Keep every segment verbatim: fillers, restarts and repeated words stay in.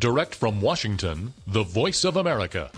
Direct from Washington, the Voice of America.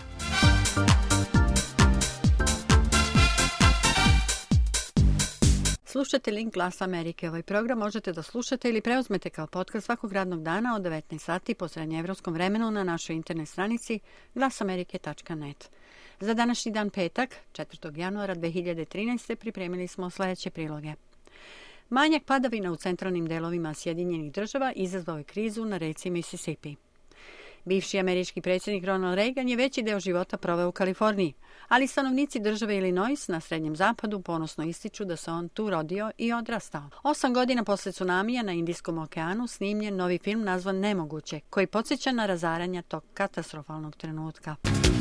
Slušate Link Glasa Amerike. Ovaj program možete da slušate ili preuzmete kao podcast svakog radnog dana od devetnaest sati po srednjeevropskom vremenu na našoj internet stranici glasamerike tačka net. Za današnji dan petak, četvrtog januara dve hiljade trinaeste. pripremili smo sledeće priloge. Manjak padavina u centralnim delovima Sjedinjenih država izazvao je krizu na reci Mississippi. Bivši američki predsjednik Ronald Reagan je veći deo života proveo u Kaliforniji, ali stanovnici države Illinois na Srednjem zapadu ponosno ističu da se on tu rodio i odrastao. Osam godina posle tsunamija na Indijskom okeanu snimljen novi film nazvan Nemoguće, koji podsjeća na razaranja tog katastrofalnog trenutka.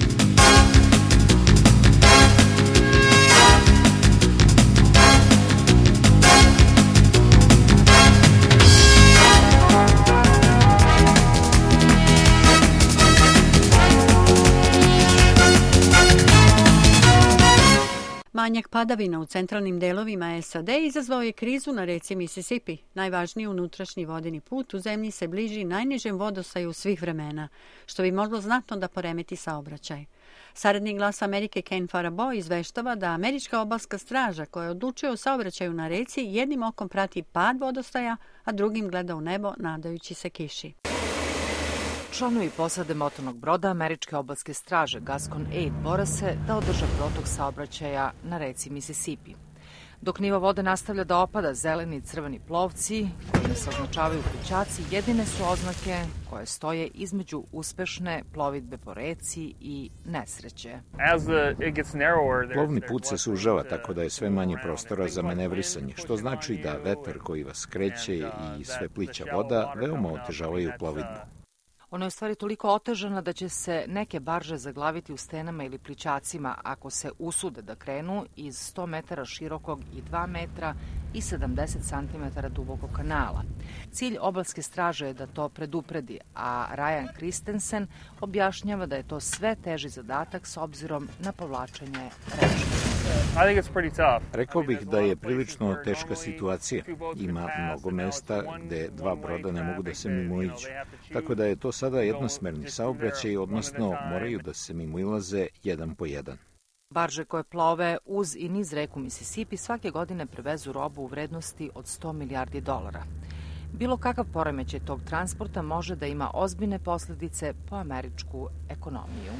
Manjak padavina u centralnim delovima S A D izazvao je krizu na reci Mississippi. Najvažniji unutrašnji vodeni put u zemlji se bliži najnižem vodostaju svih vremena, što bi moglo znatno da poremeti saobraćaj. Saradnik Glasa Amerike Ken Farabaugh izveštava da američka obalska straža koja odlučuje o saobraćaju na reci jednim okom prati pad vodostaja, a drugim gleda u nebo nadajući se kiši. Članovi posade motornog broda američke obalske straže Gascon Aid bore se da održe protok saobraćaja na reci Mississippi. Dok nivo vode nastavlja da opada, zeleni i crveni plovci, kojima se označavaju plićaci, jedine su oznake koje stoje između uspešne plovidbe po reci i nesreće. Plovni put se sužava tako da je sve manje prostora za manevrisanje, što znači da vetar koji vas kreće i sve plića voda veoma otežavaju plovidbu. Ona je u stvari toliko otežana da će se neke barže zaglaviti u stenama ili plićacima ako se usude da krenu iz sto metara širokog i dva metra i sedamdeset centimetara dubokog kanala. Cilj obalske straže je da to predupredi, a Ryan Christensen objašnjava da je to sve teži zadatak s obzirom na povlačenje rečnika. Rekao bih da je prilično teška situacija. Ima mnogo mesta gde dva broda ne mogu da se mimoiđu. Tako da je to sada jednosmerni saobraćaj, odnosno moraju da se mimoilaze jedan po jedan. Barže koje plove uz i niz reku Mississippi svake godine prevezu robu u vrednosti od sto milijardi dolara. Bilo kakav poremećaj tog transporta može da ima ozbiljne posledice po američku ekonomiju.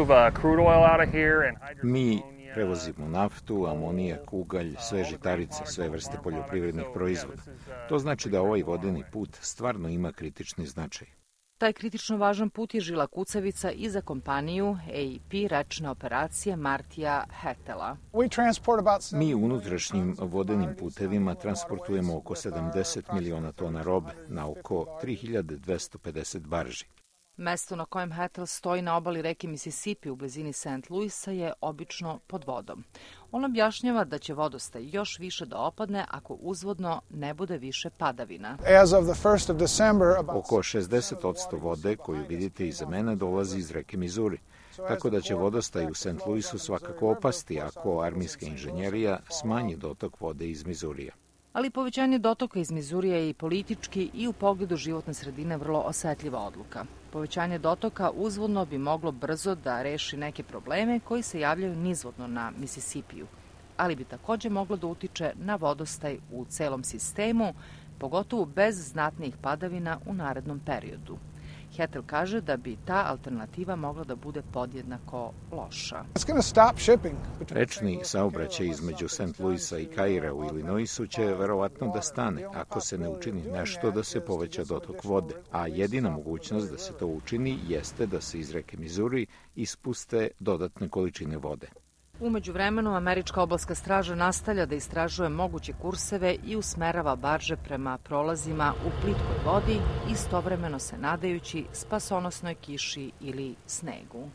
Mi prevozimo naftu, amonijak, ugalj, sve žitarice, sve vrste poljoprivrednih proizvoda. To znači da ovaj vodeni put stvarno ima kritični značaj. Taj kritično važan put je žila kucavica i za kompaniju A E P rečne operacije Martija Hetela. Mi unutrašnjim vodenim putevima transportujemo oko sedamdeset miliona tona robe na oko tri hiljade dvesta pedeset barži. Mesto na kojem Hetel stoji na obali reke Mississippi u blizini Saint Louisa je obično pod vodom. On objašnjava da će vodostaj još više da opadne ako uzvodno ne bude više padavina. Oko šezdeset posto vode koju vidite iza mene dolazi iz reke Missouri, tako da će vodostaj u Saint Louisu svakako opasti ako armijska inženjerija smanji dotok vode iz Missourija. Ali povećanje dotoka iz Mizurija je i politički i u pogledu životne sredine vrlo osetljiva odluka. Povećanje dotoka uzvodno bi moglo brzo da reši neke probleme koji se javljaju nizvodno na Mississippiju, ali bi takođe moglo da utiče na vodostaj u celom sistemu, pogotovo bez znatnijih padavina u narednom periodu. Hetel kaže da bi ta alternativa mogla da bude podjednako loša. Rečni saobraćaj između Saint Louisa i Kaira u Illinoisu će verovatno da stane ako se ne učini nešto da se poveća dotok vode, a jedina mogućnost da se to učini jeste da se iz reke Missouri ispuste dodatne količine vode. U međuvremenu, američka obalska straža nastavlja da istražuje moguće kurseve i usmerava barže prema prolazima u plitkoj vodi, istovremeno se nadajući spasonosnoj kiši ili snegu.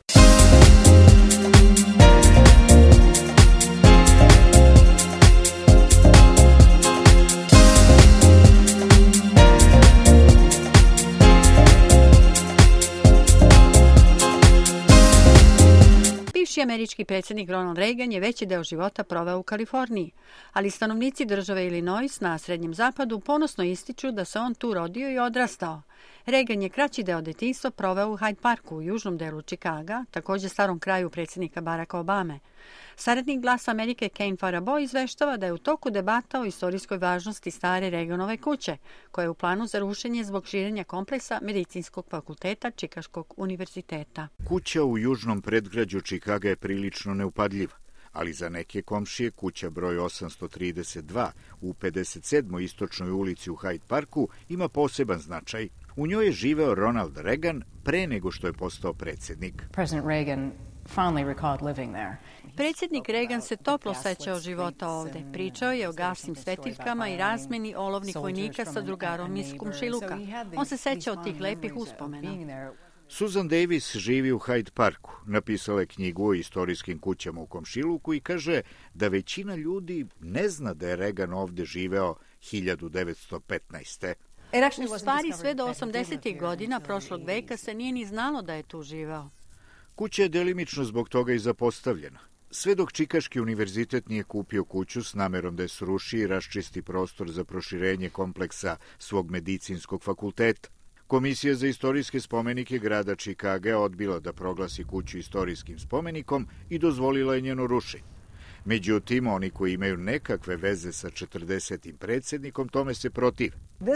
Bivši američki predsjednik Ronald Reagan je veći deo života proveo u Kaliforniji, ali stanovnici države Illinois na Srednjem zapadu ponosno ističu da se on tu rodio i odrastao. Reagan je kraći deo detinjstva proveo u Hyde Parku u južnom delu Čikaga, također starom kraju predsjednika Baracka Obame. Saradnik Glasa Amerike Kane Farabo izveštava da je u toku debata o istorijskoj važnosti stare Reaganove kuće, koja je u planu za rušenje zbog širenja kompleksa Medicinskog fakulteta Čikaškog univerziteta. Kuća u južnom predgrađu Čikaga je prilično neupadljiva, ali za neke komšije kuća broj osamsto trideset dva u pedeset sedmoj istočnoj ulici u Hyde Parku ima poseban značaj. U njoj je živeo Ronald Reagan pre nego što je postao predsjednik. President Reagan fondly recalled living there. Predsjednik Reagan se toplo sećao života ovde. Pričao je o gasnim svetiljkama i razmeni olovnih vojnika sa drugarom iz komšiluka. On se sećao tih lepih uspomena. Susan Davis živi u Hyde Parku. Napisala je knjigu o istorijskim kućama u komšiluku i kaže da većina ljudi ne zna da je Reagan ovde živeo hiljadu devetsto petnaeste. U stvari, sve do osamdesetih godina prošlog veka se nije ni znalo da je tu živeo. Kuća je delimično zbog toga i zapostavljena. Sve dok Čikaški univerzitet nije kupio kuću s namerom da je sruši i raščisti prostor za proširenje kompleksa svog medicinskog fakulteta. Komisija za istorijske spomenike grada Čikaga je odbila da proglasi kuću istorijskim spomenikom i dozvolila je njeno rušenje. Međutim, oni koji imaju nekakve veze sa četrdesetim predsjednikom tome se protive.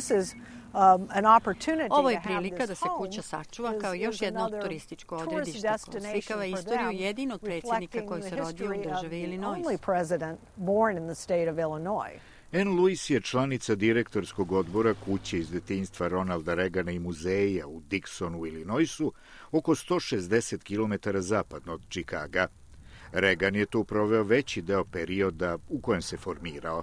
Ovo je prilika da se kuća sačuva kao još jedno turističko odredište koje oslikava istoriju jedinog predsjednika koji se rodio u državi Illinois. Ann Lewis je članica direktorskog odbora kuće iz detinjstva Ronalda Reagana i muzeja u Dixonu, Illinoisu, oko sto šezdeset kilometara zapadno od Čikaga. Reagan je tu proveo veći deo perioda u kojem se formirao.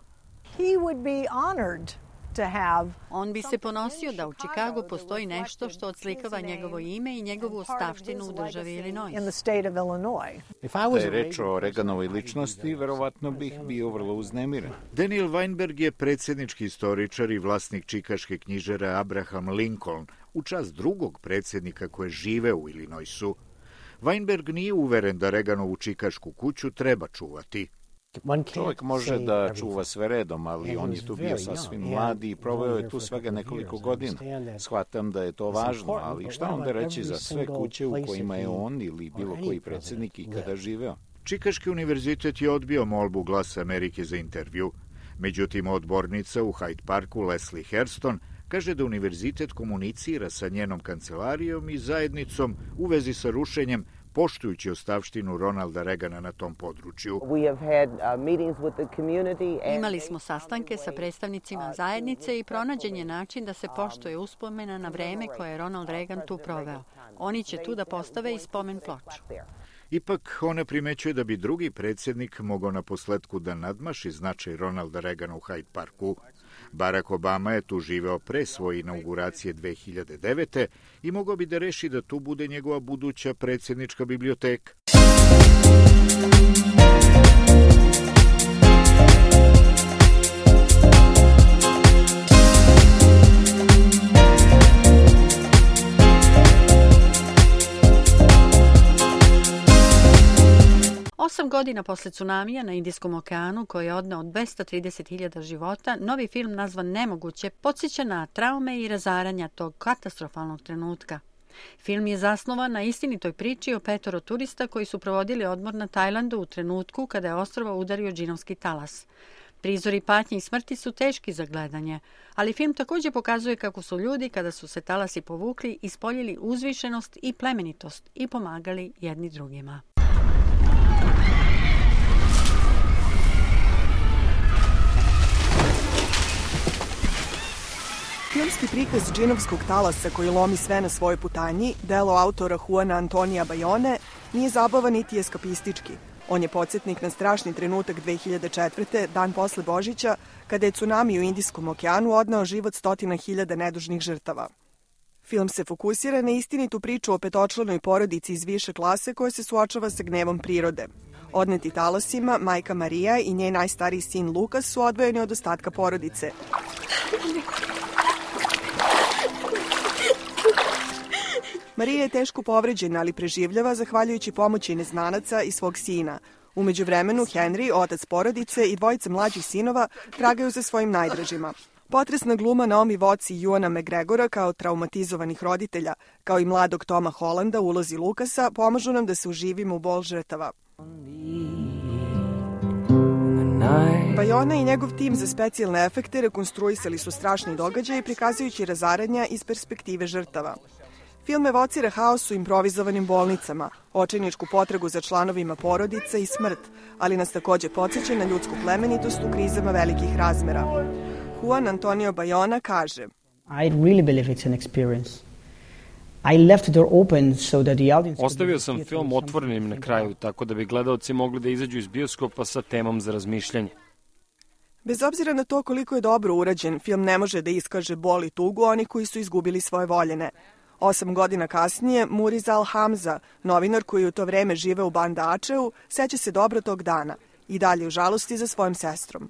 On bi se ponosio da u Čikagu postoji nešto što odslikava njegovo ime i njegovu ostavštinu u državi Illinois. Da je reč o Reaganovoj ličnosti, verovatno bih bio vrlo uznemiren. Daniel Weinberg je predsjednički istoričar i vlasnik čikaške knjižare Abraham Lincoln, u čast drugog predsjednika koje žive u Illinoisu. Weinberg nije uveren da Reaganovu čikašku kuću treba čuvati. Čovjek može da čuva sve redom, ali on je tu bio sasvim mladi i proveo je tu svega nekoliko godina. Shvatam da je to važno, ali šta onda reći za sve kuće u kojima je on ili bilo koji predsjednik ikada živeo? Čikaški univerzitet je odbio molbu Glasa Amerike za intervju. Međutim, odbornica u Hyde Parku Leslie Hairston kaže da univerzitet komunicira sa njenom kancelarijom i zajednicom u vezi sa rušenjem, poštujući ostavštinu Ronalda Reagana na tom području. Imali smo sastanke sa predstavnicima zajednice i pronađen je način da se poštuje uspomena na vreme koje je Ronald Reagan tu proveo. Oni će tu da postave i spomen ploču. Ipak, ona primećuje da bi drugi predsjednik mogao na posledku da nadmaši značaj Ronalda Reagana u Hyde Parku. Barack Obama je tu živeo pre svoje inauguracije dve hiljade devete. i mogao bi da reši da tu bude njegova buduća predsjednička biblioteka. Osam godina posle tsunamija na Indijskom okeanu, koji je odneo dvesta trideset hiljada života, novi film nazvan Nemoguće podsjeća na traume i razaranja tog katastrofalnog trenutka. Film je zasnovan na istinitoj priči o petoro turista koji su provodili odmor na Tajlandu u trenutku kada je ostrvo udario džinovski talas. Prizori patnje i smrti su teški za gledanje, ali film također pokazuje kako su ljudi, kada su se talasi povukli, ispoljili uzvišenost i plemenitost i pomagali jedni drugima. Filmski prikaz džinovskog talasa koji lomi sve na svojoj putanji, delo autora Juana Antonija Bayone, nije zabavan niti eskapistički. On je podsjetnik na strašni trenutak dve hiljade četvrte. dan posle Božića, kada je tsunami u Indijskom okeanu odneo život stotina hiljada nedužnih žrtava. Film se fokusira na istinitu priču o petočlanoj porodici iz više klase koja se suočava sa gnevom prirode. Odneti talasima, majka Marija i njen najstariji sin Lukas su odvojeni od ostatka porodice. Marija je teško povređena, ali preživljava zahvaljujući pomoći neznanaca i svog sina. U međuvremenu, Henry, otac porodice i dvojica mlađih sinova tragaju za svojim najdražima. Potresna gluma Naomi Watts i Ewana McGregora kao traumatizovanih roditelja, kao i mladog Toma Hollanda u ulozi Lukasa, pomažu nam da se uživimo u bol žrtava. Bayona i njegov tim za specijalne efekte rekonstruisali su strašni događaj prikazujući razaranja iz perspektive žrtava. Film evocira haos u improvizovanim bolnicama, očajničku potragu za članovima porodica i smrt, ali nas takođe podsjeća na ljudsku plemenitost u krizama velikih razmera. Juan Antonio Bayona kaže: I really believe it's an experience. I left the door open so that the audience. Ostavio sam film otvorenim na kraju, tako da bi gledaoci mogli da izađu iz bioskopa sa temom za razmišljanje. Bez obzira na to koliko je dobro urađen, film ne može da iskaže bol i tugu onih koji su izgubili svoje voljene. Osam godina kasnije, Muriz Al-Hamza, novinar koji u to vreme žive u Banda Aceu, seća se dobro tog dana i dalje u žalosti za svojom sestrom.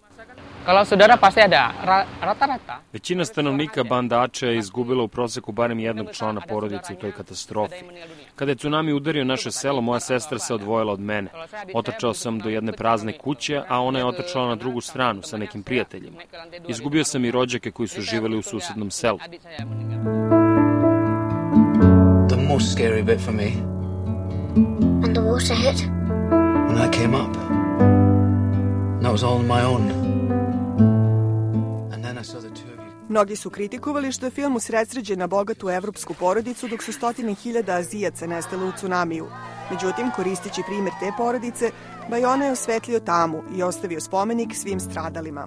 Većina stanovnika Banda Acea je izgubila u proseku barem jednog člana porodice u toj katastrofi. Kada je tsunami udario naše selo, moja sestra se odvojila od mene. Otrčao sam do jedne prazne kuće, a ona je otrčala na drugu stranu sa nekim prijateljima. Izgubio sam i rođake koji su živeli u susednom selu. The most scary bit for me. And the water hit? When I came up. And I was all on my own. Mnogi su kritikovali što je film usredsređen na bogatu evropsku porodicu, dok su stotine hiljada Azijaca nestale u tsunamiju. Međutim, koristeći primjer te porodice, Bayona je osvetlio tamu i ostavio spomenik svim stradalima.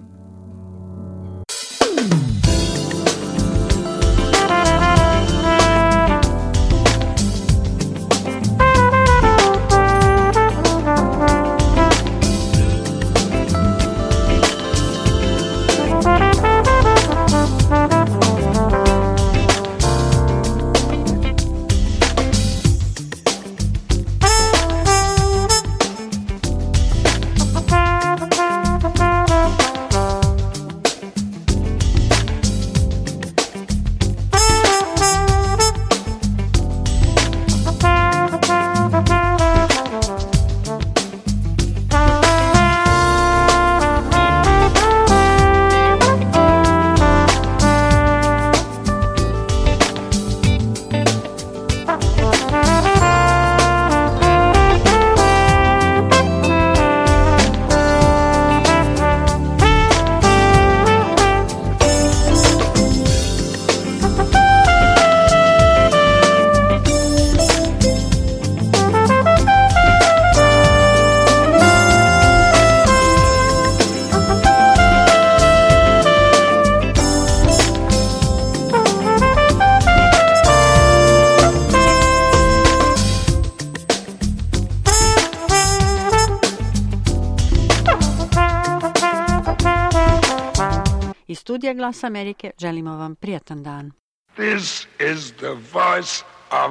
Studija Glasa Amerike, želimo vam prijatan dan. This is the voice of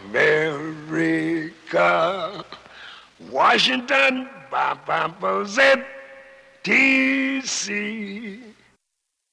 America. Washington, ba ba ba Z T C.